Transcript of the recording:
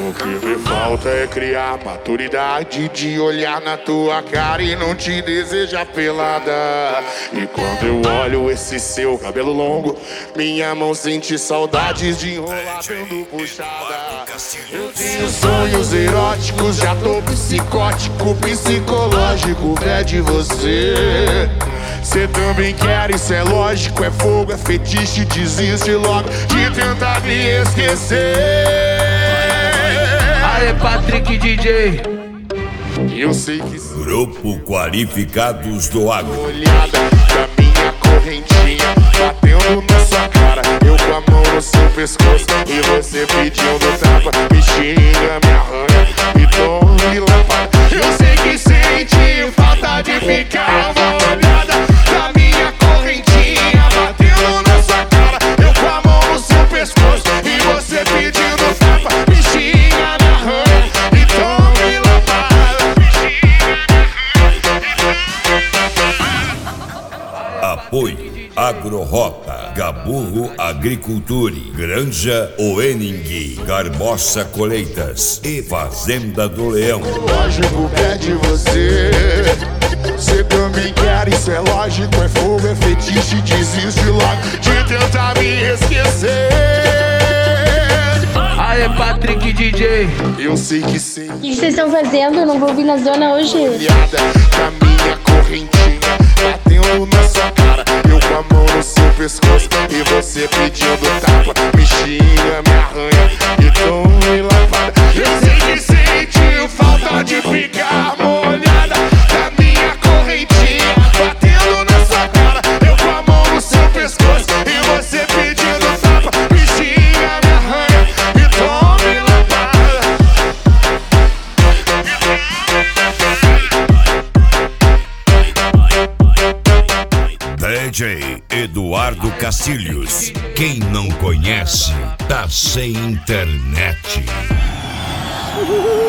O que me falta é criar maturidade de olhar na tua cara e não te desejar pelada. E quando eu olho esse seu cabelo longo, minha mão sente saudades de enrolar dando puxada. Eu tenho sonhos eróticos, já tô psicótico, psicológico, é de você. Cê também quer, isso é lógico, é fogo, é fetiche, desiste logo de tentar me esquecer. Aê, Patrick DJ. Eu sei que Grupo Qualificados do Agro. olhada da minha correntinha batendo na sua cara, eu com a mão no seu pescoço e você pedindo tapa, me xinga, me arranha e tome lapada. Eu sei que sente falta de ficar uma olhada da minha correntinha batendo na sua cara, eu com a mão no seu pescoço e você pedindo tapa, me xinga, me arranha e tome lapada. Apoio Agrorota, Gaburro Agriculture, Granja Oening, Garbosa Colheitas e Fazenda do Leão. Lógico que é de você. Cê também quer, isso é lógico, é fogo, é fetiche, desiste logo de tentar me esquecer. Aê, Patrick DJ. Eu sei que sei. O que vocês estão fazendo? Eu não vou vir na zona hoje. Olhada da minha correntinha batendo na sua cara, eu com a mão no seu pescoço e você pedindo tapa, me xinga, me arranha e tome lapada. Eu sei que sentiu falta de ficar molhada da minha correntinha batendo na sua cara, eu com a mão no seu pescoço e você pedindo tapa, me xinga, me arranha e tome lapada. DJ Eduardo Cacilhos. Quem não conhece, tá sem internet.